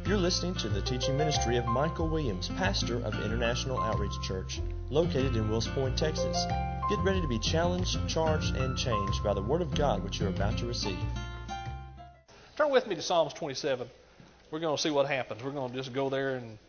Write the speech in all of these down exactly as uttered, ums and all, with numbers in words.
You're listening to the teaching ministry of Michael Williams, pastor of International Outreach Church, located in Wills Point, Texas. Get ready to be challenged, charged, and changed by the Word of God which you're about to receive. Turn with me to Psalms twenty-seven. We're going to see what happens. We're going to just go there and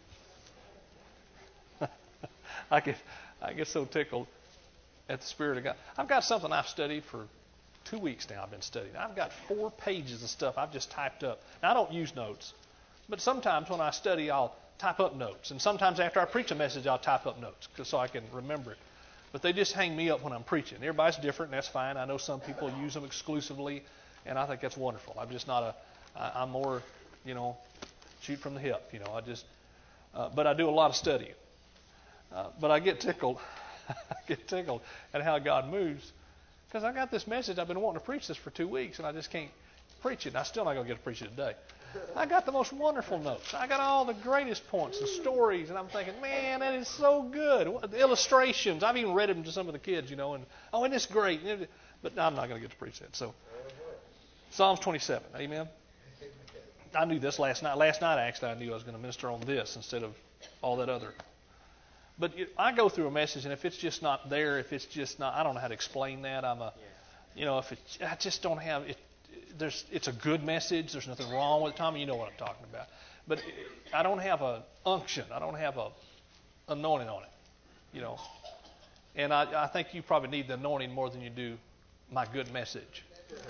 I get I get so tickled at the Spirit of God. I've got something I've studied for two weeks now. I've been studying. I've got four pages of stuff I've just typed up. Now, I don't use notes, but sometimes when I study, I'll type up notes. And sometimes after I preach a message, I'll type up notes so I can remember it. But they just hang me up when I'm preaching. Everybody's different, and that's fine. I know some people use them exclusively, and I think that's wonderful. I'm just not a, I, I'm more, you know, shoot from the hip. You know, I just, uh, but I do a lot of studying. Uh, but I get tickled, I get tickled at how God moves. Because I got this message, I've been wanting to preach this for two weeks, and I just can't preach it. And I'm still not going to get to preach it today. I got the most wonderful notes. I got all the greatest points and stories, and I'm thinking, man, that is so good. The illustrations, I've even read them to some of the kids, you know, and, oh, isn't this great? But I'm not going to get to preach that. So, Psalms twenty-seven, amen? I knew this last night. Last night, actually, I knew I was going to minister on this instead of all that other. But I go through a message, and if it's just not there, if it's just not, I don't know how to explain that. I'm a, you know, if it, I just don't have it. There's, it's a good message. There's nothing wrong with it. Tommy, you know what I'm talking about. But I don't have a unction. I don't have a anointing on it, you know. And I, I think you probably need the anointing more than you do my good message.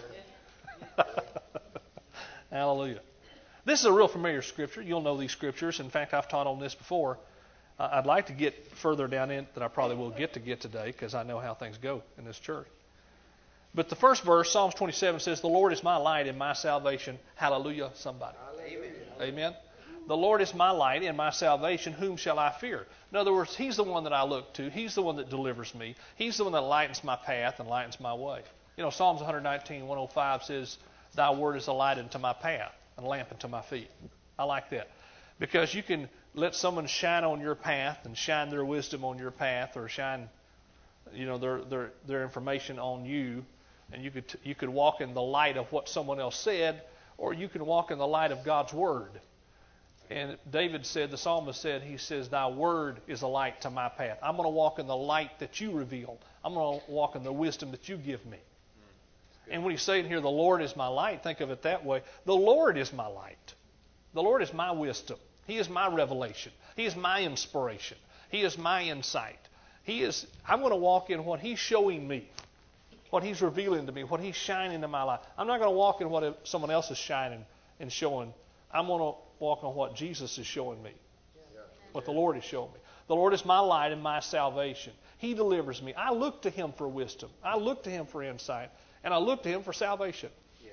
Hallelujah. This is a real familiar scripture. You'll know these scriptures. In fact, I've taught on this before. Uh, I'd like to get further down in than I probably will get to get today because I know how things go in this church. But the first verse, Psalms twenty-seven, says, "The Lord is my light and my salvation." Hallelujah, somebody. Amen. Amen. The Lord is my light and my salvation. Whom shall I fear? In other words, He's the one that I look to. He's the one that delivers me. He's the one that lightens my path and lightens my way. You know, Psalms one nineteen, one oh five says, "Thy word is a light unto my path and a lamp unto my feet." I like that. Because you can let someone shine on your path and shine their wisdom on your path, or shine, you know, their their their information on you, and you could you could walk in the light of what someone else said, or you can walk in the light of God's word. And David said, the psalmist said, he says, "Thy word is a light to my path." I'm going to walk in the light that you revealed. I'm going to walk in the wisdom that you give me. And when he's saying here, "The Lord is my light," think of it that way. The Lord is my light. The Lord is my wisdom. He is my revelation. He is my inspiration. He is my insight. He is. I'm going to walk in what He's showing me, what He's revealing to me, what He's shining in my life. I'm not going to walk in what someone else is shining and showing. I'm going to walk on what Jesus is showing me, what the Lord is showing me. The Lord is my light and my salvation. He delivers me. I look to Him for wisdom. I look to Him for insight. And I look to Him for salvation.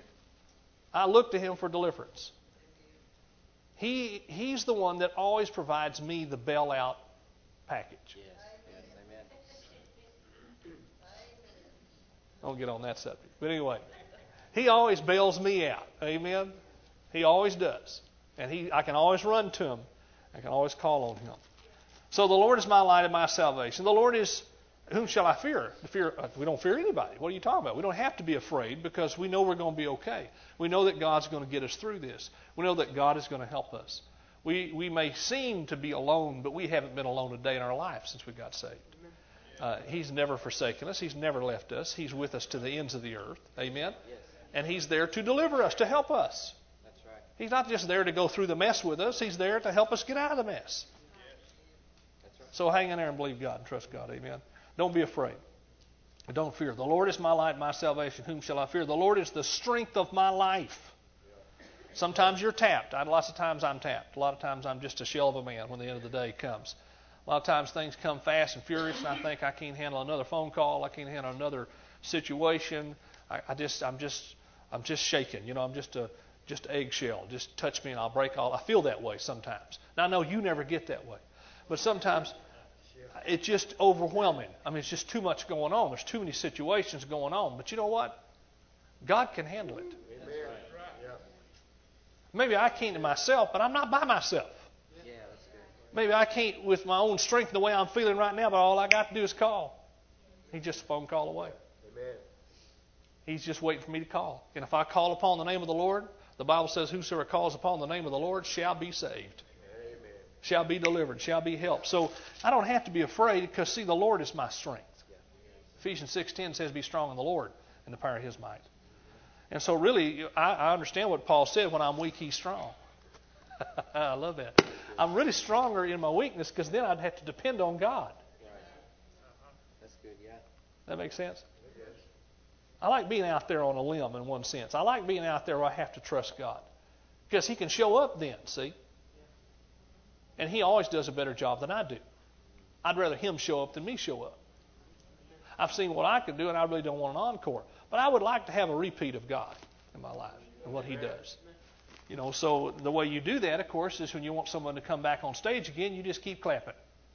I look to Him for deliverance. He He's the one that always provides me the bailout package. Yes. Yes. Amen. Don't get on that subject. But anyway, He always bails me out. Amen. He always does. And he I can always run to Him. I can always call on Him. So the Lord is my light and my salvation. The Lord is, whom shall I fear? fear? We don't fear anybody. What are you talking about? We don't have to be afraid because we know we're going to be okay. We know that God's going to get us through this. We know that God is going to help us. We we may seem to be alone, but we haven't been alone a day in our life since we got saved. Uh, he's never forsaken us. He's never left us. He's with us to the ends of the earth. Amen? And He's there to deliver us, to help us. That's right. He's not just there to go through the mess with us. He's there to help us get out of the mess. That's right. So hang in there and believe God and trust God. Amen? Don't be afraid. Don't fear. The Lord is my light, my salvation. Whom shall I fear? The Lord is the strength of my life. Sometimes you're tapped. I, lots of times I'm tapped. A lot of times I'm just a shell of a man when the end of the day comes. A lot of times things come fast and furious, and I think I can't handle another phone call. I can't handle another situation. I, I just, I'm just, I'm just shaking. You know, I'm just a, just eggshell. Just touch me and I'll break all. I feel that way sometimes. Now I know you never get that way, but sometimes it's just overwhelming. I mean, it's just too much going on. There's too many situations going on. But you know what? God can handle it. Maybe I can't myself, but I'm not by myself. Maybe I can't with my own strength the way I'm feeling right now, but all I got to do is call. He's just a phone call away. He's just waiting for me to call. And if I call upon the name of the Lord, The Bible says, whosoever calls upon the name of the Lord shall be saved. Amen. Shall be delivered, shall be helped. So I don't have to be afraid because, see, the Lord is my strength. Ephesians six ten says, be strong in the Lord and the power of His might. And so really, I, I understand what Paul said, when I'm weak, He's strong. I love that. I'm really stronger in my weakness because then I'd have to depend on God. That's good, yeah. That makes sense? I like being out there on a limb in one sense. I like being out there where I have to trust God. Because He can show up then, see? And He always does a better job than I do. I'd rather Him show up than me show up. I've seen what I can do, and I really don't want an encore. But I would like to have a repeat of God in my life and what He does. You know, so the way you do that, of course, is when you want someone to come back on stage again, you just keep clapping.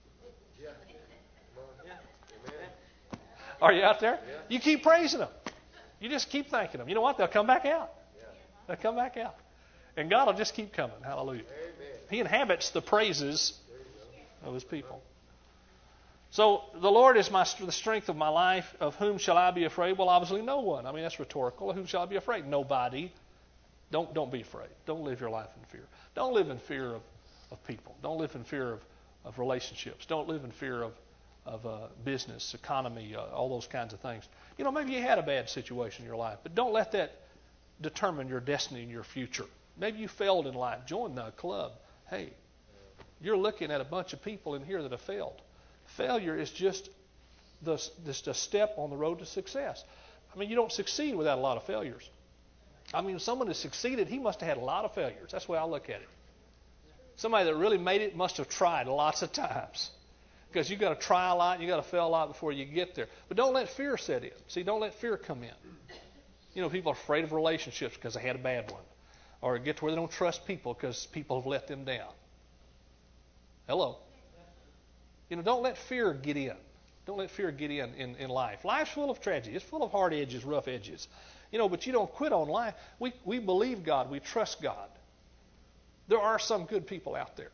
Are you out there? You keep praising them. You just keep thanking them. You know what? They'll come back out. They'll come back out. And God will just keep coming. Hallelujah. He inhabits the praises of His people. So the Lord is my the strength of my life. Of whom shall I be afraid? Well, obviously no one. I mean, that's rhetorical. Of whom shall I be afraid? Nobody. Don't don't be afraid. Don't live your life in fear. Don't live in fear of, of people. Don't live in fear of, of relationships. Don't live in fear of of uh, business, economy, uh, all those kinds of things. You know, maybe you had a bad situation in your life, but don't let that determine your destiny and your future. Maybe you failed in life. Join the club. Hey, you're looking at a bunch of people in here that have failed. Failure is just, the, just a step on the road to success. I mean, you don't succeed without a lot of failures. I mean, if someone has succeeded, he must have had a lot of failures. That's the way I look at it. Somebody that really made it must have tried lots of times. Because you've got to try a lot, and you've got to fail a lot before you get there. But don't let fear set in. See, don't let fear come in. You know, people are afraid of relationships because they had a bad one. Or get to where they don't trust people because people have let them down. Hello. You know, don't let fear get in. Don't let fear get in, in in life. Life's full of tragedy. It's full of hard edges, rough edges. You know, but you don't quit on life. We we believe God. We trust God. There are some good people out there.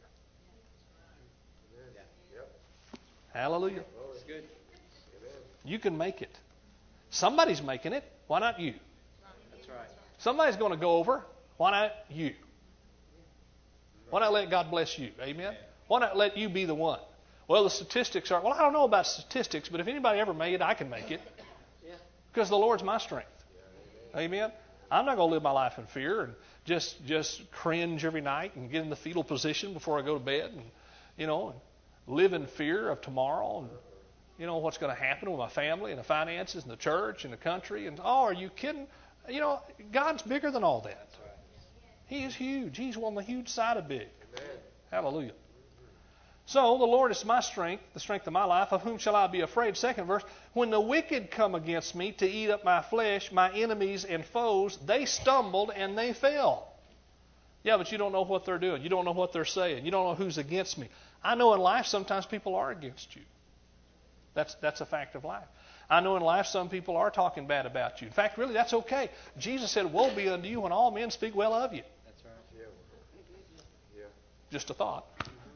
Hallelujah. That's good. You can make it. Somebody's making it. Why not you? That's right. Somebody's going to go over. Why not you? Why not let God bless you? Amen? Why not let you be the one? Well, the statistics are, well, I don't know about statistics, but if anybody ever made it, I can make it. Because the Lord's my strength. Amen? I'm not going to live my life in fear and just just cringe every night and get in the fetal position before I go to bed and, you know, live in fear of tomorrow and, you know, what's going to happen with my family and the finances and the church and the country. And, oh, are you kidding? You know, God's bigger than all that. He is huge. He's on the huge side of big. Amen. Hallelujah. So the Lord is my strength, the strength of my life. Of whom shall I be afraid? Second verse. When the wicked come against me to eat up my flesh, my enemies and foes, they stumbled and they fell. Yeah, but you don't know what they're doing. You don't know what they're saying. You don't know who's against me. I know in life sometimes people are against you. That's that's a fact of life. I know in life some people are talking bad about you. In fact, really, that's okay. Jesus said, woe be unto you when all men speak well of you. That's right. Yeah. Just a thought.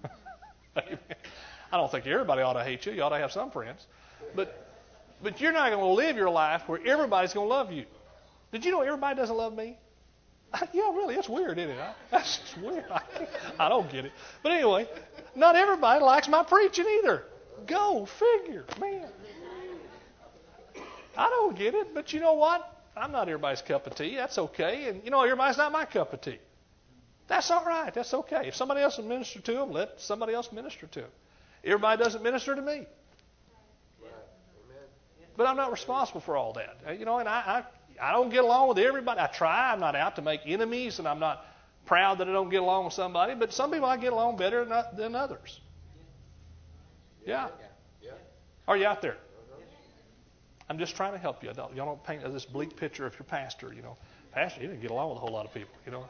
I don't think everybody ought to hate you. You ought to have some friends. But but you're not going to live your life where everybody's going to love you. Did you know everybody doesn't love me? Yeah, really, it's weird, isn't it? That's just weird. I, I don't get it. But anyway, not everybody likes my preaching either. Go figure, man. I don't get it, but you know what? I'm not everybody's cup of tea. That's okay. And you know, everybody's not my cup of tea. That's all right. That's okay. If somebody else will minister to them, let somebody else minister to them. Everybody doesn't minister to me. But I'm not responsible for all that. You know, and I, I, I don't get along with everybody. I try. I'm not out to make enemies, and I'm not proud that I don't get along with somebody. But some people I get along better than, than others. Yeah. Are you out there? I'm just trying to help you. Don't, y'all don't paint this bleak picture of your pastor. You know, pastor, he didn't get along with a whole lot of people. You know.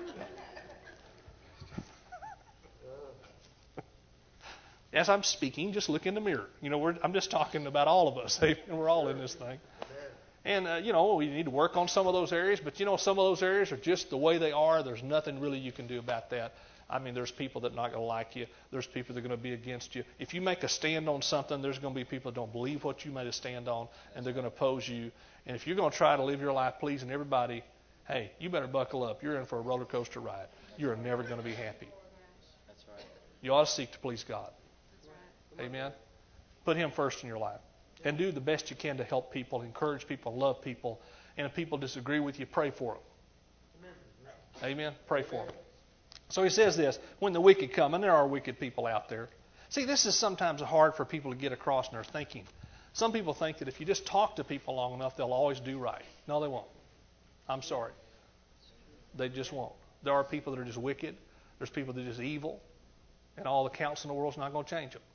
As I'm speaking, just look in the mirror. You know, we're, I'm just talking about all of us. And we're all in this thing. And, uh, you know, we need to work on some of those areas. But, you know, some of those areas are just the way they are. There's nothing really you can do about that. I mean, there's people that are not going to like you. There's people that are going to be against you. If you make a stand on something, there's going to be people that don't believe what you made a stand on, and they're going to oppose you. And if you're going to try to live your life pleasing everybody, hey, you better buckle up. You're in for a roller coaster ride. You're never going to be happy. That's right. You ought to seek to please God. Amen. Put Him first in your life. And do the best you can to help people, encourage people, love people. And if people disagree with you, pray for them. Amen. Pray for them. So he says this, when the wicked come, and there are wicked people out there. See, this is sometimes hard for people to get across in their thinking. Some people think that if you just talk to people long enough, they'll always do right. No, they won't. I'm sorry. They just won't. There are people that are just wicked. There's people that are just evil. And all the counsel in the world is not going to change them.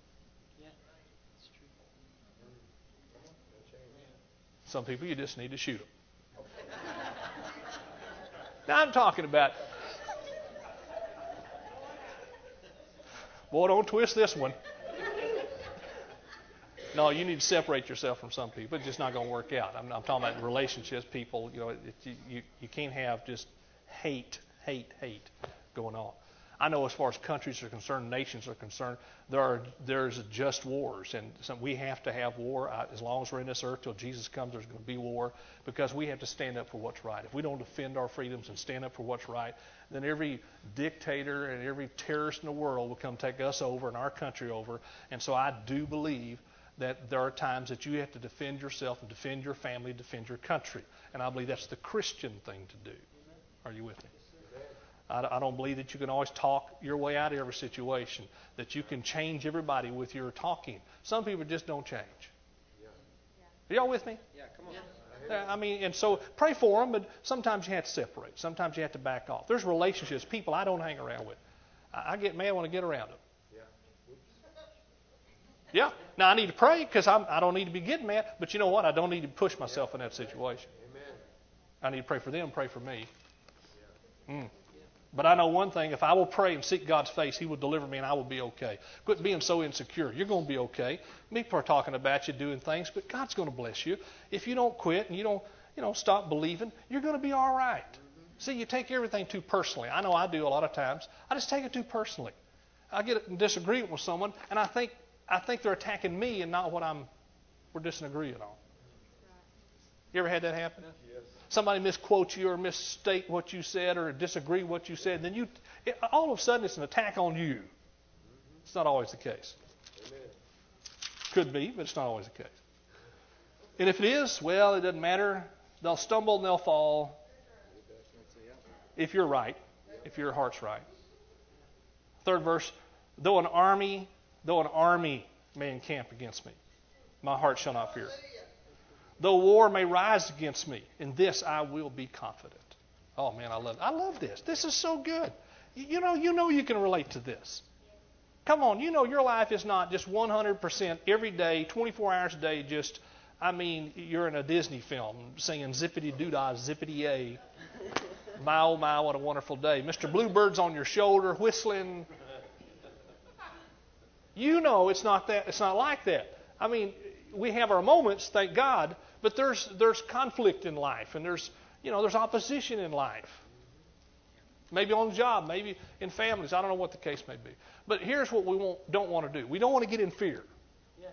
Some people you just need to shoot them. Now I'm talking about, boy, don't twist this one. No, you need to separate yourself from some people. It's just not going to work out. I'm, I'm talking about relationships, people. You know, it, you, you you can't have just hate, hate, hate going on. I know as far as countries are concerned, nations are concerned, there are there's just wars, and some, we have to have war. I, as long as we're in this earth till Jesus comes, there's going to be war because we have to stand up for what's right. If we don't defend our freedoms and stand up for what's right, then every dictator and every terrorist in the world will come take us over and our country over. And so I do believe that there are times that you have to defend yourself and defend your family, defend your country. And I believe that's the Christian thing to do. Are you with me? I don't believe that you can always talk your way out of every situation, that you can change everybody with your talking. Some people just don't change. Are y'all with me? Yeah, come on. Yeah. I mean, and so pray for them, but sometimes you have to separate. Sometimes you have to back off. There's relationships, people I don't hang around with. I, I get mad when I get around them. Yeah. Now, I need to pray because I don't need to be getting mad, but you know what? I don't need to push myself in that situation. I need to pray for them, pray for me. Mm. But I know one thing, if I will pray and seek God's face, He will deliver me and I will be okay. Quit being so insecure. You're going to be okay. People are talking about you doing things, but God's going to bless you. If you don't quit and you don't, you know, stop believing, you're going to be all right. See, you take everything too personally. I know I do a lot of times. I just take it too personally. I get in disagreement with someone, and I think I think they're attacking me and not what I'm we're disagreeing on. You ever had that happen? Yes. Somebody misquotes you or misstate what you said or disagree with what you said, and then you, it, all of a sudden it's an attack on you. It's not always the case. Amen. Could be, but it's not always the case. And if it is, well, it doesn't matter. They'll stumble and they'll fall. If you're right, if your heart's right. Third verse, though an army, though an army may encamp against me, my heart shall not fear. Though war may rise against me, in this I will be confident. Oh man, I love I love this. This is so good. You know, you know you can relate to this. Come on, you know your life is not just one hundred percent every day, twenty-four hours a day, just, I mean, you're in a Disney film singing zippity-doo-dah, zippity-yay. My, oh my, what a wonderful day. Mister Bluebird's on your shoulder whistling. You know it's not that. It's not like that. I mean, we have our moments, thank God, but there's there's conflict in life, and there's you know there's opposition in life. Maybe on the job, maybe in families. I don't know what the case may be. But here's what we won't, don't want to do. We don't want to get in fear. Yeah.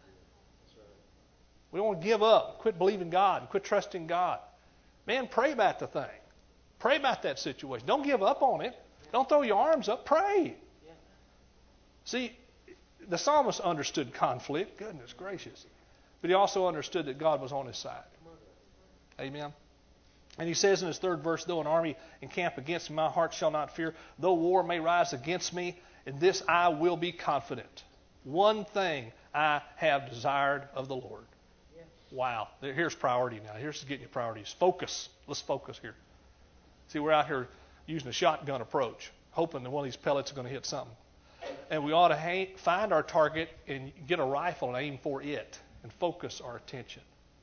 We don't want to give up, quit believing God, and quit trusting God. Man, pray about the thing. Pray about that situation. Don't give up on it. Don't throw your arms up. Pray. Yeah. See, the psalmist understood conflict. Goodness gracious. But he also understood that God was on his side. Amen. And he says in his third verse, though an army encamp against me, my heart shall not fear. Though war may rise against me, in this I will be confident. One thing I have desired of the Lord. Yeah. Wow. Here's priority now. Here's getting your priorities. Focus. Let's focus here. See, we're out here using a shotgun approach, hoping that one of these pellets is going to hit something. And we ought to hang, find our target and get a rifle and aim for it and focus our attention.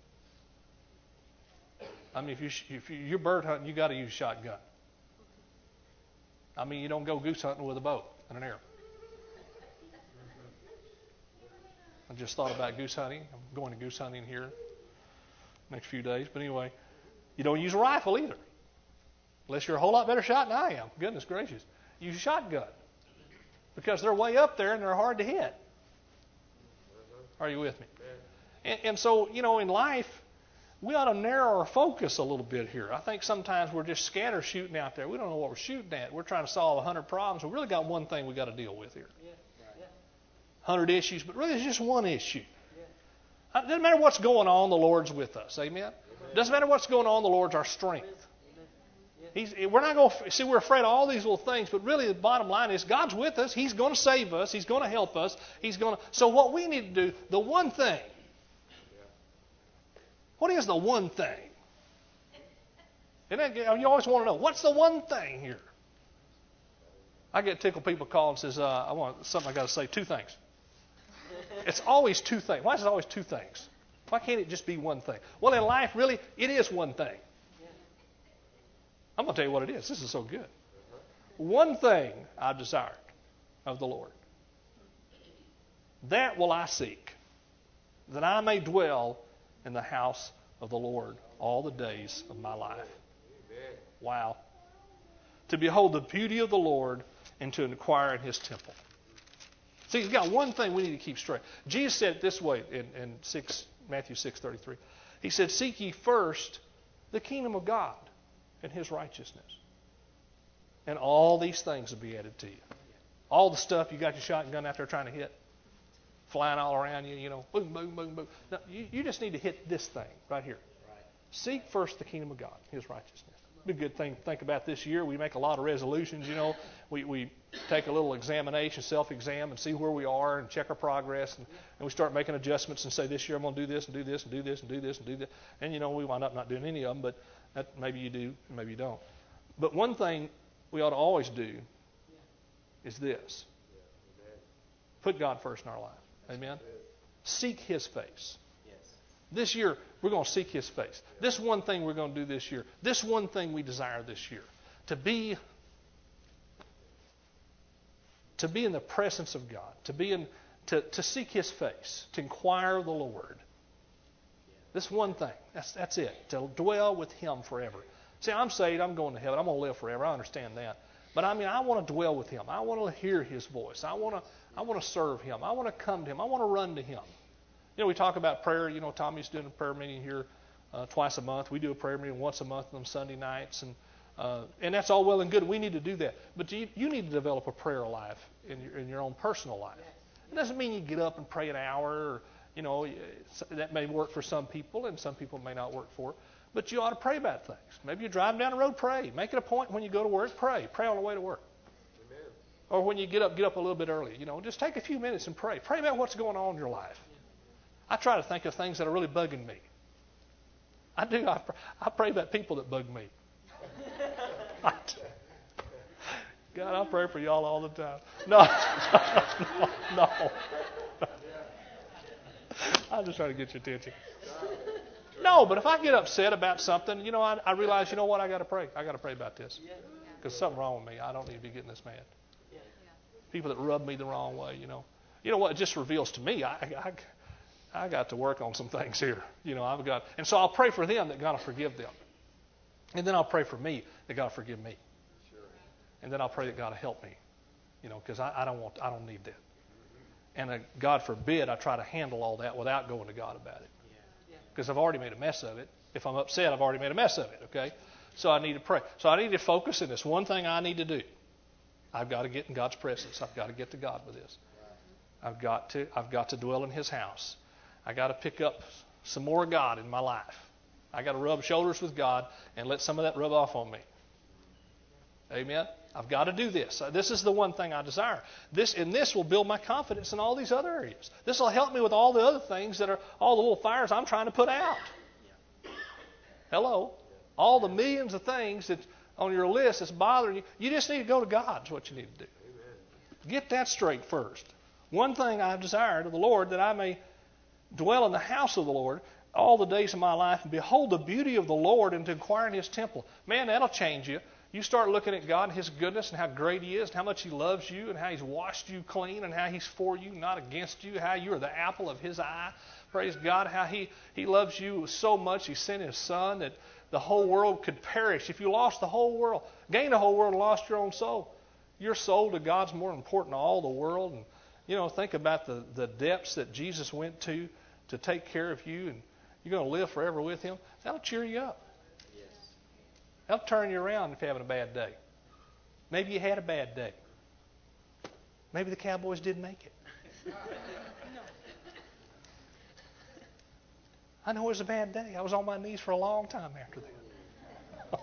I mean, if, you, if you're bird hunting, you got to use a shotgun. I mean, you don't go goose hunting with a bow and an arrow. I just thought about goose hunting. I'm going to goose hunting here next few days. But anyway, you don't use a rifle either. Unless you're a whole lot better shot than I am. Goodness gracious. Use a shotgun. Because they're way up there and they're hard to hit. Are you with me? And, and so, you know, in life, we ought to narrow our focus a little bit here. I think sometimes we're just scatter shooting out there. We don't know what we're shooting at. We're trying to solve a hundred problems. We really got one thing we got to deal with here. Hundred issues, but really it's just one issue. It doesn't matter what's going on, the Lord's with us. Amen? It doesn't matter what's going on, the Lord's our strength. He's, we're not going to see. We're afraid of all these little things, but really the bottom line is God's with us. He's going to save us. He's going to help us. He's going to. So what we need to do, the one thing. What is the one thing? And that, you always want to know what's the one thing here. I get tickled. People call and says, uh, "I want something. I got to say two things." It's always two things. Why is it always two things? Why can't it just be one thing? Well, in life, really, it is one thing. I'm going to tell you what it is. This is so good. One thing I desired of the Lord, that will I seek, that I may dwell in the house of the Lord all the days of my life. Wow. To behold the beauty of the Lord and to inquire in His temple. See, you've got one thing we need to keep straight. Jesus said it this way in, in six, Matthew six thirty-three. He said, "Seek ye first the kingdom of God and His righteousness, and all these things will be added to you." All the stuff you got your shotgun out there trying to hit, flying all around you, you know, boom, boom, boom, boom. No, you, you just need to hit this thing right here. Right. Seek first the kingdom of God, His righteousness. It'd be a good thing to think about this year. We make a lot of resolutions, you know. We we take a little examination, self-exam, and see where we are and check our progress. And, and we start making adjustments and say, this year I'm going to do this and do this and do this and do this and do this. And, you know, we wind up not doing any of them, but that, maybe you do, maybe you don't. But one thing we ought to always do is this. Put God first in our life. Amen? Seek His face. This year, we're going to seek His face. This one thing we're going to do this year. This one thing we desire this year. To be, to be in the presence of God. To be in, to, to seek His face. To inquire of the Lord. This one thing. That's, that's it. To dwell with Him forever. See, I'm saved. I'm going to heaven. I'm going to live forever. I understand that. But I mean, I want to dwell with Him. I want to hear His voice. I want to, I want to serve Him. I want to come to Him. I want to run to Him. You know, we talk about prayer. You know, Tommy's doing a prayer meeting here uh, twice a month. We do a prayer meeting once a month on Sunday nights. And uh, and that's all well and good. We need to do that. But you, you need to develop a prayer life in your, in your own personal life. It doesn't mean you get up and pray an hour. Or, you know, that may work for some people, and some people may not work for it. But you ought to pray about things. Maybe you're driving down the road, pray. Make it a point when you go to work, pray. Pray on the way to work. Amen. Or when you get up, get up a little bit early. You know, just take a few minutes and pray. Pray about what's going on in your life. I try to think of things that are really bugging me. I do. I, I pray about people that bug me. God, I pray for y'all all the time. No, no, no. I'm just trying to get your attention. No, but if I get upset about something, you know, I, I realize, you know what, I got to pray. I got to pray about this. Because something's wrong with me. I don't need to be getting this mad. People that rub me the wrong way, you know. You know what, it just reveals to me, I, I, I got to work on some things here. You know, I've got, and so I'll pray for them that God will forgive them. And then I'll pray for me that God will forgive me. And then I'll pray that God will help me. You know, because I, I don't want, I don't need that. And uh, God forbid I try to handle all that without going to God about it. Because I've already made a mess of it. If I'm upset, I've already made a mess of it, okay? So I need to pray. So I need to focus in this one thing I need to do. I've got to get in God's presence. I've got to get to God with this. I've got to, I've got to dwell in His house. I've got to pick up some more God in my life. I've got to rub shoulders with God and let some of that rub off on me. Amen? I've got to do this. This is the one thing I desire. This and this will build my confidence in all these other areas. This will help me with all the other things that are, all the little fires I'm trying to put out. Hello? All the millions of things that on your list that's bothering you, you just need to go to God is what you need to do. Get that straight first. One thing I desired of the Lord, that I may dwell in the house of the Lord all the days of my life and behold the beauty of the Lord and to inquire in His temple. Man, that'll change you. You start looking at God and His goodness and how great He is and how much He loves you and how He's washed you clean and how He's for you, not against you, how you are the apple of His eye. Praise God, how He, he loves you so much He sent His Son that the whole world could perish. If you lost the whole world, gained the whole world and lost your own soul, your soul to God's more important than all the world. And, you know, think about the, the depths that Jesus went to to take care of you. And, You're going to live forever with Him. That'll cheer you up. Yes. That'll turn you around if you're having a bad day. Maybe you had a bad day. Maybe the Cowboys didn't make it. I know it was a bad day. I was on my knees for a long time after that.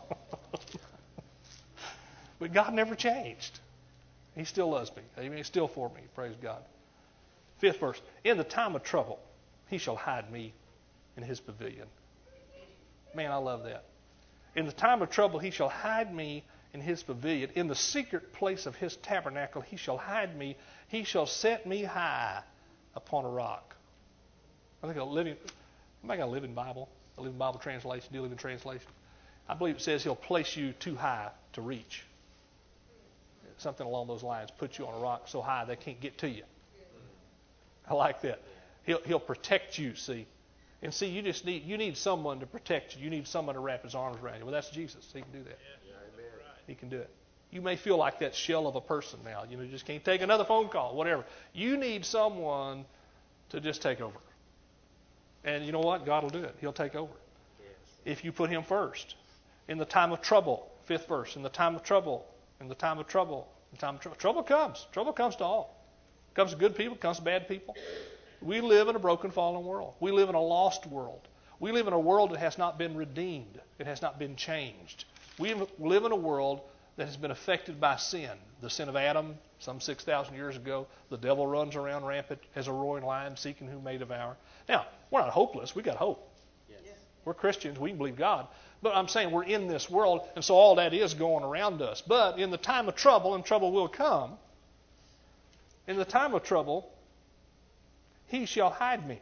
But God never changed. He still loves me. Amen. He's still for me. Praise God. Fifth verse. In the time of trouble, He shall hide me in His pavilion. Man, I love that. In the time of trouble, He shall hide me in His pavilion. In the secret place of His tabernacle, He shall hide me. He shall set me high upon a rock. I think a living, anybody got a Living Bible? A Living Bible translation? Do you live in translation? I believe it says He'll place you too high to reach. Something along those lines. Put you on a rock so high they can't get to you. I like that. He'll, he'll protect you, see. And see, you just need you need someone to protect you. You need someone to wrap His arms around you. Well, that's Jesus. He can do that. He can do it. You may feel like that shell of a person now. You know, you just can't take another phone call, whatever. You need someone to just take over. And you know what? God will do it. He'll take over. If you put Him first. In the time of trouble, fifth verse, in the time of trouble, in the time of trouble, in the time of trouble. Trouble comes. Trouble comes to all. It comes to good people, it comes to bad people. We live in a broken, fallen world. We live in a lost world. We live in a world that has not been redeemed. It has not been changed. We live in a world that has been affected by sin. The sin of Adam, some six thousand years ago. The devil runs around rampant as a roaring lion, seeking whom may devour. Now, we're not hopeless. We've got hope. Yes. We're Christians. We can believe God. But I'm saying we're in this world, and so all that is going around us. But in the time of trouble, and trouble will come, in the time of trouble, He shall hide me.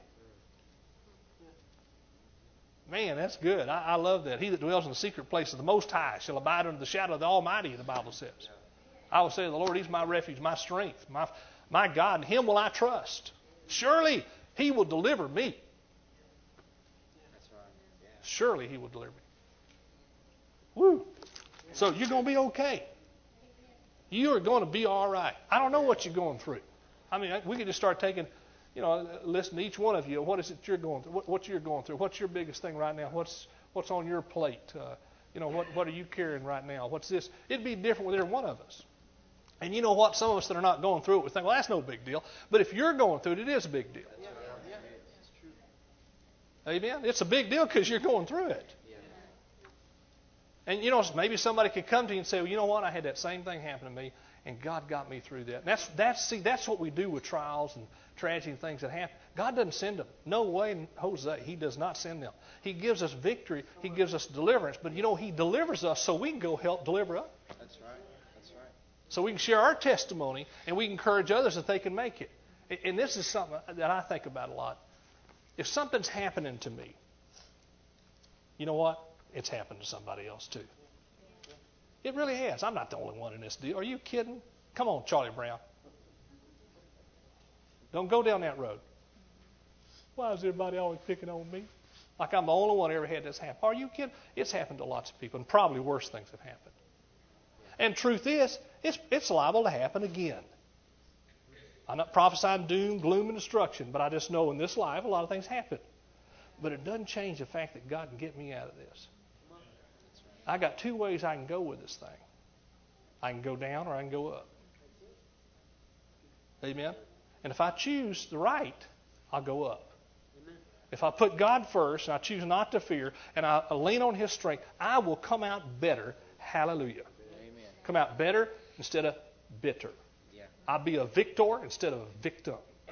Man, that's good. I, I love that. He that dwells in the secret place of the Most High shall abide under the shadow of the Almighty, the Bible says. I will say to the Lord, He's my refuge, my strength, my, my God. In Him will I trust. Surely He will deliver me. That's right. Yeah. Surely He will deliver me. Woo. So you're going to be okay. You are going to be all right. I don't know what you're going through. I mean, we could just start taking, you know, listen to each one of you. What is it you're going through? What, what you're going through? What's your biggest thing right now? What's what's on your plate? Uh, you know, what what are you carrying right now? What's this? It'd be different with every one of us. And you know what? Some of us that are not going through it would think, well, that's no big deal. But if you're going through it, it is a big deal. Yeah. Yeah. It's true. Amen? It's a big deal because you're going through it. And, you know, maybe somebody could come to you and say, well, you know what? I had that same thing happen to me, and God got me through that. And that's, that's, see, that's what we do with trials and tragedy and things that happen. God doesn't send them. No way in Hosea. He does not send them. He gives us victory. He gives us deliverance. But, you know, He delivers us so we can go help deliver others. That's right. That's right. So we can share our testimony, and we can encourage others that they can make it. And this is something that I think about a lot. If something's happening to me, you know what? It's happened to somebody else too. It really has. I'm not the only one in this deal. Are you kidding? Come on, Charlie Brown. Don't go down that road. Why is everybody always picking on me? Like I'm the only one who ever had this happen. Are you kidding? It's happened to lots of people, and probably worse things have happened. And truth is, it's, it's liable to happen again. I'm not prophesying doom, gloom, and destruction, but I just know in this life a lot of things happen. But it doesn't change the fact that God can get me out of this. I got two ways I can go with this thing. I can go down or I can go up. Amen? And if I choose the right, I'll go up. If I put God first and I choose not to fear and I lean on His strength, I will come out better. Hallelujah. Amen. Come out better instead of bitter. Yeah. I'll be a victor instead of a victim.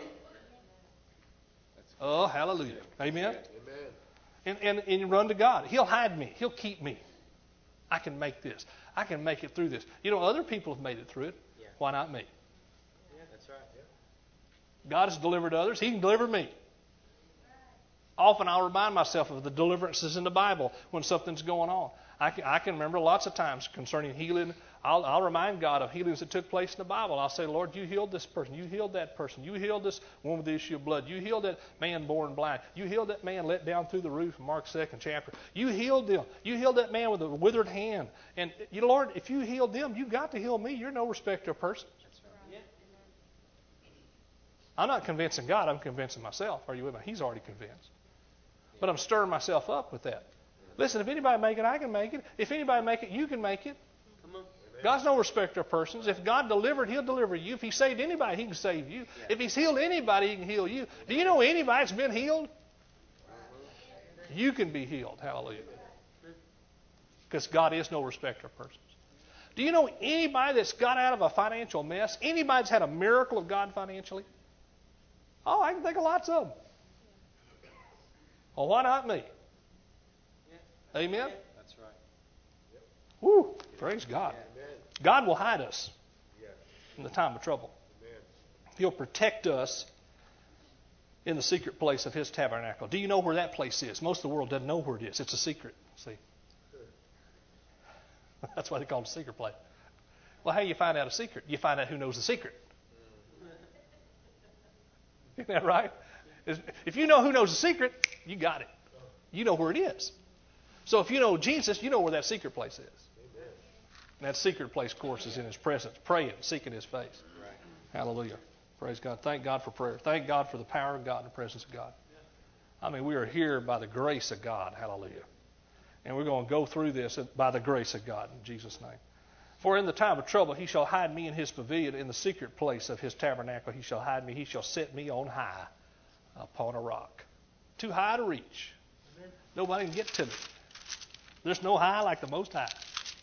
Oh, hallelujah. Amen? Amen. And, and, and you run to God. He'll hide me. He'll keep me. I can make this. I can make it through this. You know, other people have made it through it. Yeah. Why not me? Yeah, that's right. Yeah. God has delivered others. He can deliver me. Often I'll remind myself of the deliverances in the Bible when something's going on. I can, I can remember lots of times concerning healing. I'll, I'll remind God of healings that took place in the Bible. I'll say, Lord, you healed this person. You healed that person. You healed this woman with the issue of blood. You healed that man born blind. You healed that man let down through the roof in Mark's second chapter. You healed them. You healed that man with a withered hand. And, you know, Lord, if you healed them, you got to heal me. You're no respecter of persons. That's right. Yeah. I'm not convincing God. I'm convincing myself. Are you with me? He's already convinced. But I'm stirring myself up with that. Listen, if anybody make it, I can make it. If anybody make it, you can make it. Come on. God's no respecter of persons. If God delivered, He'll deliver you. If He saved anybody, He can save you. Yeah. If He's healed anybody, He can heal you. Do you know anybody that's been healed? You can be healed. Hallelujah. Because God is no respecter of persons. Do you know anybody that's got out of a financial mess? Anybody that's had a miracle of God financially? Oh, I can think of lots of them. Well, why not me? Yeah. Amen? That's right. Woo! Praise God. Yeah. God will hide us in the time of trouble. He'll protect us in the secret place of His tabernacle. Do you know where that place is? Most of the world doesn't know where it is. It's a secret. See? That's why they call it a secret place. Well, how do you find out a secret? You find out who knows the secret. Isn't that right? If you know who knows the secret, you got it. You know where it is. So if you know Jesus, you know where that secret place is. And that secret place, of course, is in His presence, praying, seeking His face. Right. Hallelujah. Praise God. Thank God for prayer. Thank God for the power of God and the presence of God. I mean, we are here by the grace of God. Hallelujah. And we're going to go through this by the grace of God in Jesus' name. For in the time of trouble He shall hide me in His pavilion, in the secret place of His tabernacle He shall hide me. He shall set me on high upon a rock. Too high to reach. Amen. Nobody can get to me. There's no high like the Most High.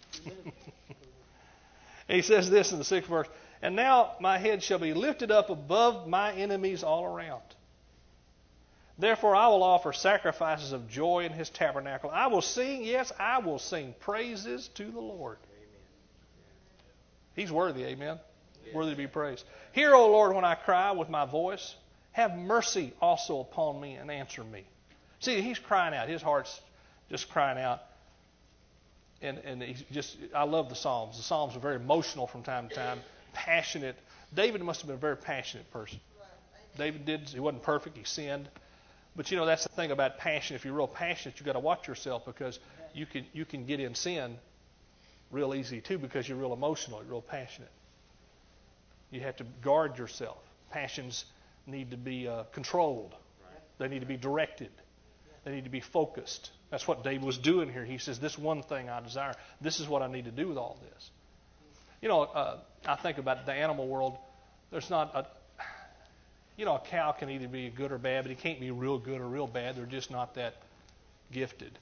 He says this in the sixth verse. And now my head shall be lifted up above my enemies all around. Therefore I will offer sacrifices of joy in His tabernacle. I will sing, yes, I will sing praises to the Lord. Amen. He's worthy, amen? Yes. Worthy to be praised. Hear, O Lord, when I cry with my voice. Have mercy also upon me and answer me. See, he's crying out. His heart's just crying out. And, and he's just, I love the Psalms. The Psalms are very emotional from time to time, passionate. David must have been a very passionate person. David did, he wasn't perfect, he sinned. But you know, that's the thing about passion. If you're real passionate, you've got to watch yourself because you can you can get in sin real easy too because you're real emotional, you're real passionate. You have to guard yourself. Passions need to be uh, controlled. They need to be directed. They need to be focused. That's what David was doing here. He says, this one thing I desire. This is what I need to do with all this. You know, uh, I think about the animal world. There's not a, you know, a cow can either be good or bad, but he can't be real good or real bad. They're just not that gifted.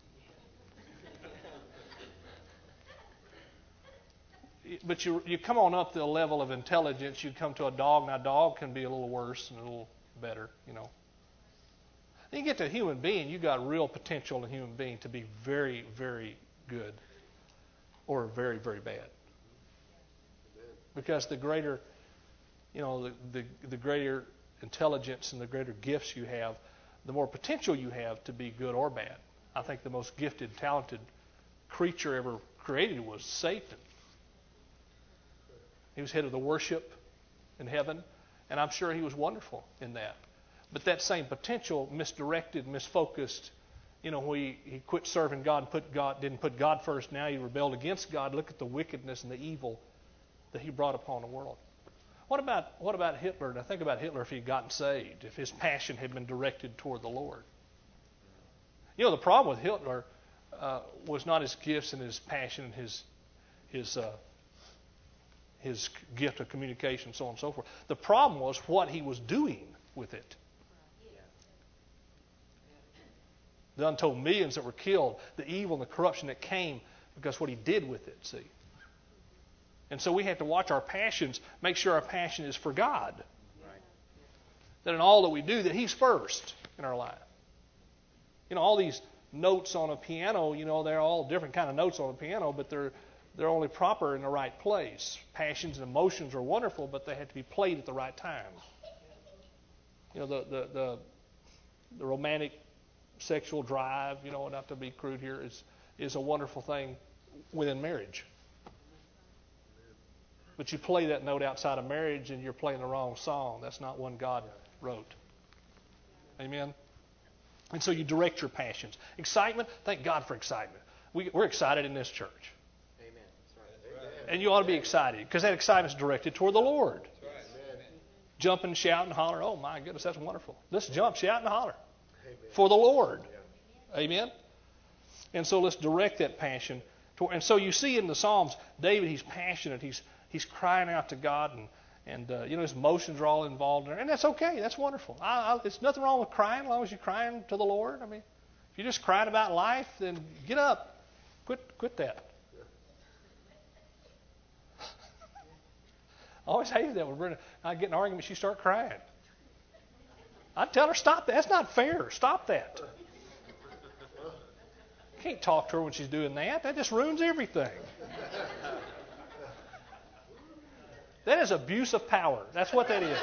But you you come on up to a level of intelligence, you come to a dog. Now, a dog can be a little worse and a little better, you know. Then you get to a human being, you got real potential in a human being to be very, very good or very, very bad. Because the greater, you know, the, the, the greater intelligence and the greater gifts you have, the more potential you have to be good or bad. I think the most gifted, talented creature ever created was Satan. He was head of the worship in heaven, and I'm sure he was wonderful in that. But that same potential, misdirected, misfocused, you know, he, he quit serving God and put God, didn't put God first. Now he rebelled against God. Look at the wickedness and the evil that he brought upon the world. What about what about Hitler? Now think about Hitler if he'd gotten saved, if his passion had been directed toward the Lord. You know, the problem with Hitler uh, was not his gifts and his passion and his his uh, his gift of communication, so on and so forth. The problem was what he was doing with it. The untold millions that were killed, the evil and the corruption that came because what he did with it, see. And so we have to watch our passions, make sure our passion is for God. Right. That in all that we do, that He's first in our life. You know, all these notes on a piano, you know, they're all different kind of notes on a piano, but they're they're only proper in the right place. Passions and emotions are wonderful, but they have to be played at the right time. You know, the the the, the romantic sexual drive, you know, not to be crude here, is is a wonderful thing within marriage. But you play that note outside of marriage and you're playing the wrong song. That's not one God wrote. Amen? And so you direct your passions. Excitement, thank God for excitement. We, we're excited in this church. Amen. That's right. And you ought to be excited because that excitement is directed toward the Lord. That's right. Jump and shout and holler. Oh, my goodness, that's wonderful. Let's jump, shout, and holler. for the Lord. Amen? And so let's direct that passion. Toward, and so you see in the Psalms, David, he's passionate. He's he's crying out to God, and, and uh, you know, his emotions are all involved in there. And that's okay. That's wonderful. I, I, there's nothing wrong with crying as long as you're crying to the Lord. I mean, if you're just crying about life, then get up. Quit, quit that. I always hated that when Brenda I get in an argument, she start crying. I'd tell her, stop that. That's not fair. Stop that. You can't talk to her when she's doing that. That just ruins everything. That is abuse of power. That's what that is.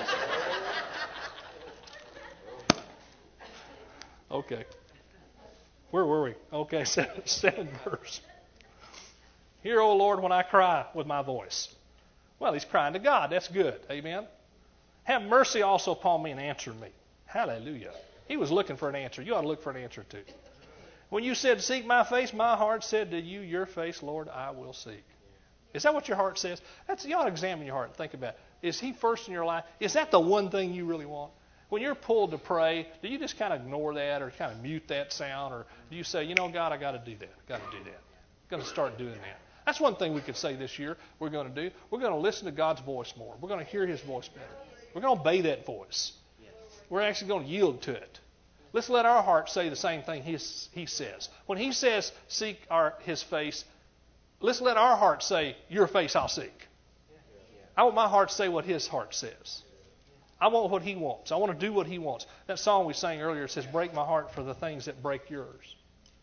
Okay. Where were we? Okay, seven, seven verse. Hear, O Lord, when I cry with my voice. Well, he's crying to God. That's good. Amen. Have mercy also upon me and answer me. Hallelujah. He was looking for an answer. You ought to look for an answer too. When you said, seek my face, my heart said to you, your face, Lord, I will seek. Is that what your heart says? That's, you ought to examine your heart and think about it. Is he first in your life? Is that the one thing you really want? When you're pulled to pray, do you just kind of ignore that or kind of mute that sound? Or do you say, you know, God, I got to do that. I got to do that. I've got to start doing that. That's one thing we could say this year we're going to do. We're going to listen to God's voice more. We're going to hear his voice better. We're going to obey that voice. We're actually going to yield to it. Let's let our heart say the same thing he, he says. When he says, seek our, his face, let's let our heart say, your face I'll seek. I want my heart to say what his heart says. I want what he wants. I want to do what he wants. That song we sang earlier says, break my heart for the things that break yours.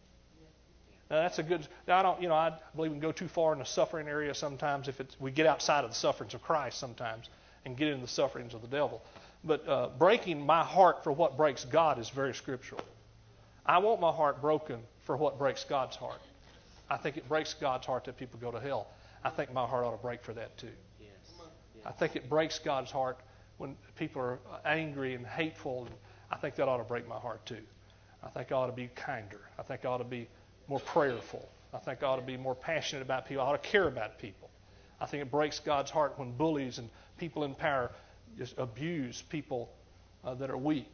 Now that's a good. I don't. You know, I believe we can go too far in the suffering area sometimes if it's, we get outside of the sufferings of Christ sometimes and get into the sufferings of the devil. But uh, breaking my heart for what breaks God is very scriptural. I want my heart broken for what breaks God's heart. I think it breaks God's heart that people go to hell. I think my heart ought to break for that too. Yes. I think it breaks God's heart when people are angry and hateful. And I think that ought to break my heart too. I think I ought to be kinder. I think I ought to be more prayerful. I think I ought to be more passionate about people. I ought to care about people. I think it breaks God's heart when bullies and people in power just abuse people uh, that are weak.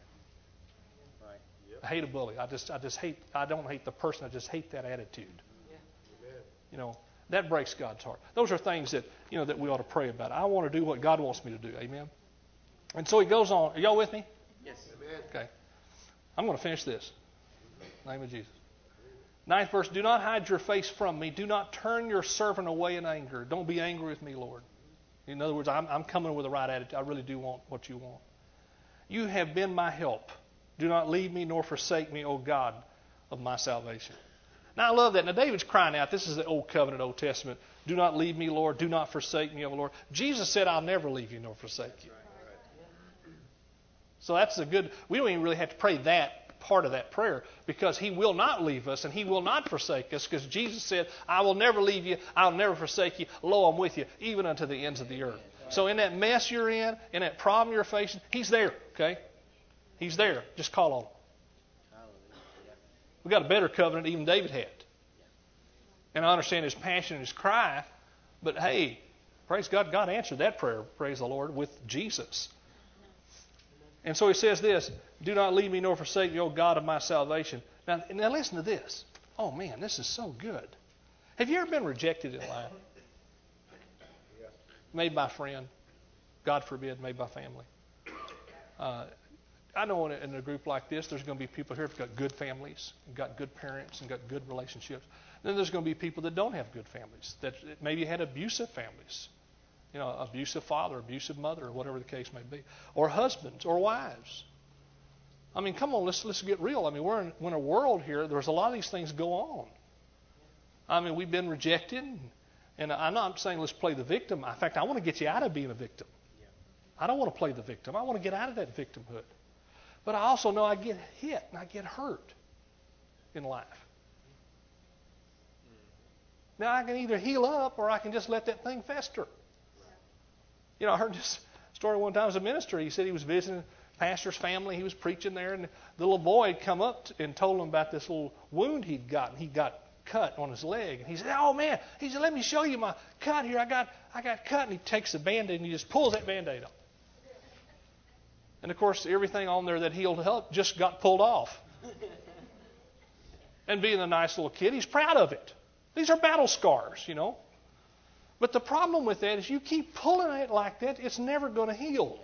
Yeah. Right. Yep. I hate a bully. I just, I just hate. I don't hate the person. I just hate that attitude. Yeah. You know, that breaks God's heart. Those are things that you know that we ought to pray about. I want to do what God wants me to do. Amen. And so he goes on. Are y'all with me? Yes. Amen. Okay. I'm going to finish this. In the name of Jesus. Ninth verse, do not hide your face from me. Do not turn your servant away in anger. Don't be angry with me, Lord. In other words, I'm, I'm coming with the right attitude. I really do want what you want. You have been my help. Do not leave me nor forsake me, O God of my salvation. Now, I love that. Now, David's crying out. This is the Old Covenant, Old Testament. Do not leave me, Lord. Do not forsake me, O Lord. Jesus said, I'll never leave you nor forsake you. So that's a good, we don't even really have to pray that part of that prayer because he will not leave us and he will not forsake us because Jesus said, I will never leave you, I'll never forsake you, lo, I'm with you, even unto the ends of the earth. So in that mess you're in, in that problem you're facing, he's there, okay? He's there. Just call on him. We've got a better covenant than even David had. And I understand his passion and his cry, but hey, praise God, God answered that prayer, praise the Lord, with Jesus. And so he says this, do not leave me nor forsake me, O God of my salvation. Now, now listen to this. Oh, man, this is so good. Have you ever been rejected in life? Made by a friend. God forbid, made by family. Uh, I know in a, in a group like this, there's going to be people here who've got good families, and got good parents, and got good relationships. Then there's going to be people that don't have good families, that maybe had abusive families. You know, abusive father, abusive mother, or whatever the case may be. Or husbands, or wives. I mean, come on, let's let's get real. I mean, we're in, we're in a world here, there's a lot of these things go on. I mean, we've been rejected, and I'm not saying let's play the victim. In fact, I want to get you out of being a victim. I don't want to play the victim. I want to get out of that victimhood. But I also know I get hit and I get hurt in life. Now, I can either heal up or I can just let that thing fester. You know, I heard this story one time as a minister. He said he was visiting a pastor's family. He was preaching there, and the little boy had come up and told him about this little wound he'd gotten. He got cut on his leg. And he said, oh, man. He said, let me show you my cut here. I got I got cut. And he takes the Band-Aid and he just pulls that Band-Aid off. And of course, everything on there that healed help just got pulled off. And being a nice little kid, he's proud of it. These are battle scars, you know. But the problem with that is you keep pulling it like that, it's never going to heal.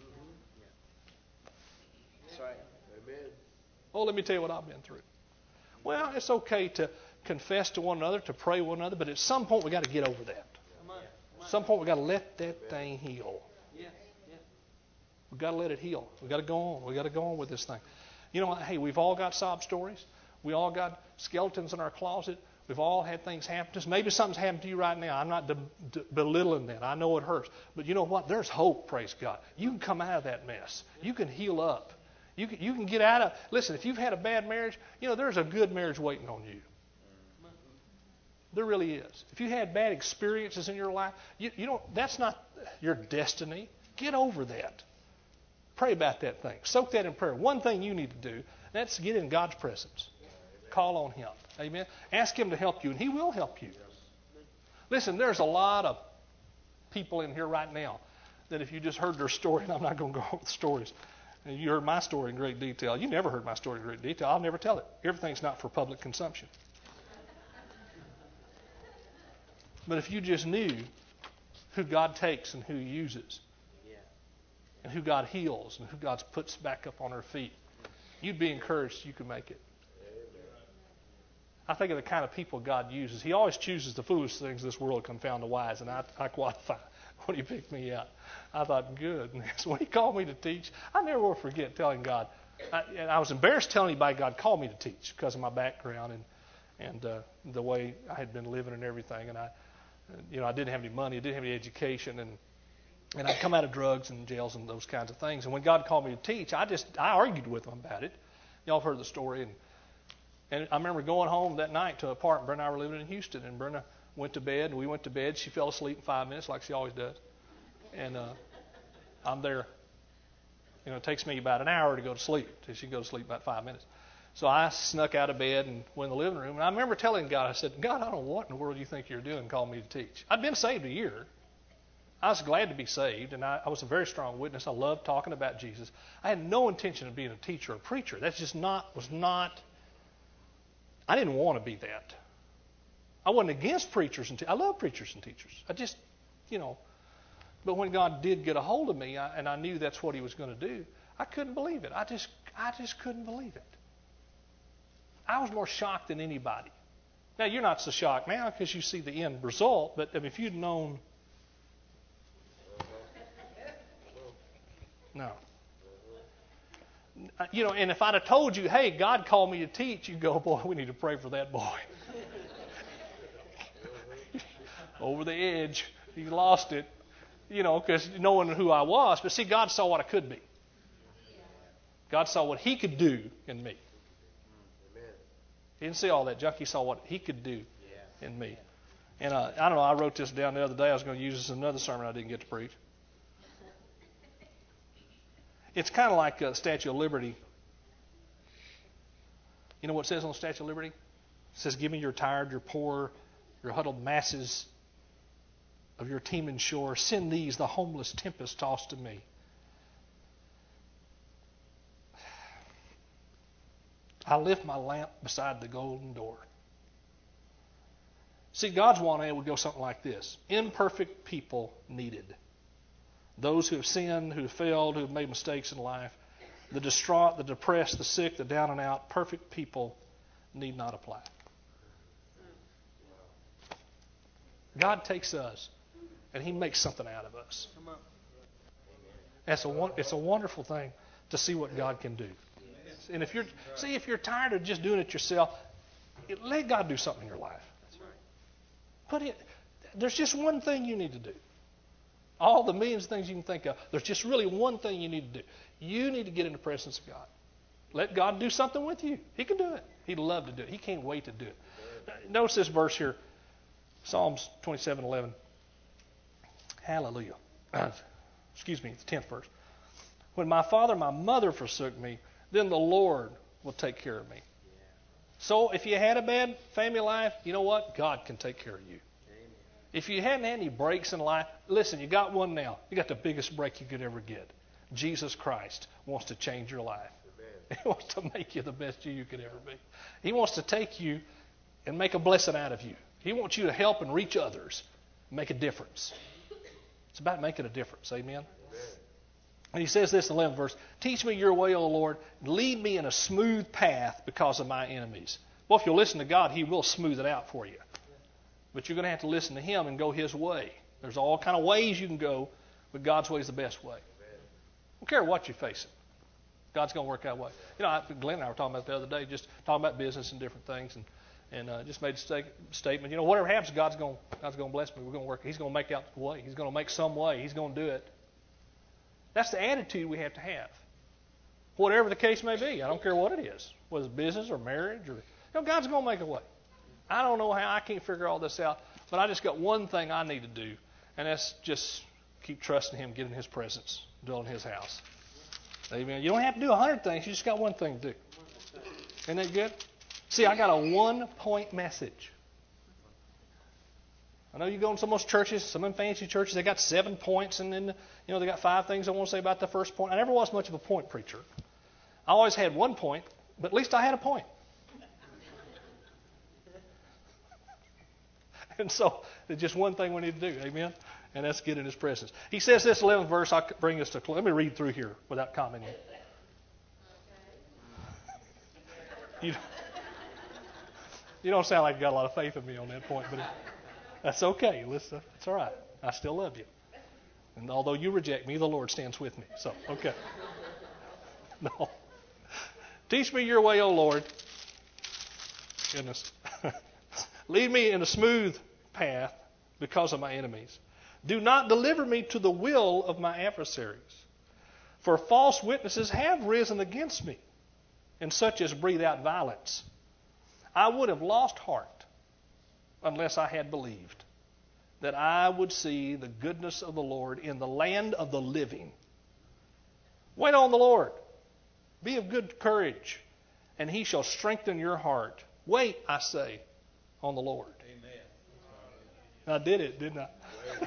That's right. Amen. Oh, let me tell you what I've been through. Well, it's okay to confess to one another, to pray one another, but at some point we've got to get over that. At some point we've got to let that thing heal. We've got to let it heal. We've got to go on. We've got to go on with this thing. You know what? Hey, we've all got sob stories. We all got skeletons in our closet. We've all had things happen to us. Maybe something's happened to you right now. I'm not de- de- belittling that. I know it hurts. But you know what? There's hope, praise God. You can come out of that mess. You can heal up. You can, you can get out of... Listen, if you've had a bad marriage, you know, there's a good marriage waiting on you. There really is. If you had bad experiences in your life, you, you don't, that's not your destiny. Get over that. Pray about that thing. Soak that in prayer. One thing you need to do, that's get in God's presence. Call on Him. Amen. Ask Him to help you, and He will help you. Listen, there's a lot of people in here right now that if you just heard their story, and I'm not going to go over the stories, and you heard my story in great detail. You never heard my story in great detail. I'll never tell it. Everything's not for public consumption. But if you just knew who God takes and who He uses, and who God heals and who God puts back up on her feet, you'd be encouraged you can make it. I think of the kind of people God uses. He always chooses the foolish things of this world to confound the wise, and I, I qualify when He picked me out. I thought, goodness, when He called me to teach, I never will forget telling God. I, and I was embarrassed telling anybody God called me to teach because of my background and and uh, the way I had been living and everything. And I, you know, I didn't have any money, I didn't have any education, and and I'd come out of drugs and jails and those kinds of things. And when God called me to teach, I just I argued with Him about it. Y'all have heard the story. And And I remember going home that night to an apartment. Brenda and I were living in Houston, and Brenda went to bed, and we went to bed. She fell asleep in five minutes like she always does. And uh, I'm there. You know, it takes me about an hour to go to sleep. She goes to sleep about five minutes. So I snuck out of bed and went in the living room. And I remember telling God, I said, God, I don't know what in the world you think you're doing calling me to teach. I'd been saved a year. I was glad to be saved, and I, I was a very strong witness. I loved talking about Jesus. I had no intention of being a teacher or a preacher. That's just not, was not... I didn't want to be that. I wasn't against preachers and te- I love preachers and teachers. I just, you know, but when God did get a hold of me, I, and I knew that's what He was going to do, I couldn't believe it. I just, I just couldn't believe it. I was more shocked than anybody. Now you're not so shocked now because you see the end result, but I mean, if you'd known, no. You know, and if I'd have told you, hey, God called me to teach, you'd go, boy, we need to pray for that boy. Over the edge. He lost it, you know, because knowing who I was. But see, God saw what I could be. God saw what He could do in me. He didn't see all that junk. He saw what He could do in me. And uh, I don't know, I wrote this down the other day. I was going to use this in another sermon I didn't get to preach. It's kind of like the Statue of Liberty. You know what it says on the Statue of Liberty? It says, give me your tired, your poor, your huddled masses of your teeming shore. Send these, the homeless tempest tossed to me. I lift my lamp beside the golden door. See, God's one would go something like this. Imperfect people needed. Those who have sinned, who have failed, who have made mistakes in life, the distraught, the depressed, the sick, the down and out, perfect people need not apply. God takes us and He makes something out of us. It's a, it's a wonderful thing to see what God can do. And if you're, see, if you're tired of just doing it yourself, let God do something in your life. Put it, there's just one thing you need to do. All the millions of things you can think of, there's just really one thing you need to do. You need to get in the presence of God. Let God do something with you. He can do it. He'd love to do it. He can't wait to do it. Notice this verse here, Psalms twenty-seven eleven. Hallelujah. Excuse me, the tenth verse. When my father and my mother forsook me, then the Lord will take care of me. So if you had a bad family life, you know what? God can take care of you. If you hadn't had any breaks in life, listen, you got one now. You got the biggest break you could ever get. Jesus Christ wants to change your life. Amen. He wants to make you the best you you could ever be. He wants to take you and make a blessing out of you. He wants you to help and reach others, make a difference. It's about making a difference. Amen? Amen. And he says this in the eleventh verse, teach me your way, O Lord, and lead me in a smooth path because of my enemies. Well, if you'll listen to God, He will smooth it out for you. But you're going to have to listen to Him and go His way. There's all kind of ways you can go, but God's way is the best way. I don't care what you're facing. God's going to work that way. You know, I, Glenn and I were talking about the other day, just talking about business and different things, and and uh, just made a sta- statement. You know, whatever happens, God's going God's going to bless me. We're going to work. He's going to make out the way. He's going to make some way. He's going to do it. That's the attitude we have to have. Whatever the case may be, I don't care what it is, whether it's business or marriage, or you know, God's going to make a way. I don't know how. I can't figure all this out, but I just got one thing I need to do, and that's just keep trusting Him, get in His presence, dwell in His house. Amen. You don't have to do a hundred things. You just got one thing to do. Isn't that good? See, I got a one-point message. I know you go in some of those churches, some of them fancy churches, they got seven points, and then, you know, they got five things I want to say about the first point. I never was much of a point preacher. I always had one point, but at least I had a point. And so, it's just one thing we need to do, amen? And that's get in His presence. He says this eleventh verse, I'll bring us to close. Let me read through here without commenting. You, you don't sound like you got a lot of faith in me on that point, but it, that's okay. Listen, it's all right. I still love you. And although you reject me, the Lord stands with me. So, okay. No. Teach me your way, O Lord. Goodness. Lead me in a smooth path because of my enemies. Do not deliver me to the will of my adversaries. For false witnesses have risen against me, and such as breathe out violence. I would have lost heart unless I had believed that I would see the goodness of the Lord in the land of the living. Wait on the Lord. Be of good courage, and He shall strengthen your heart. Wait, I say, on the Lord. Amen. I did it, didn't I?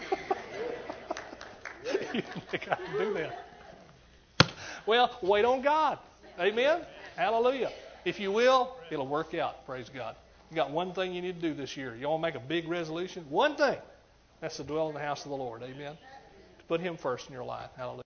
You think I can do that? Well, wait on God. Amen? Hallelujah. If you will, it'll work out. Praise God. You got one thing you need to do this year. You want to make a big resolution? One thing. That's to dwell in the house of the Lord. Amen? To put Him first in your life. Hallelujah.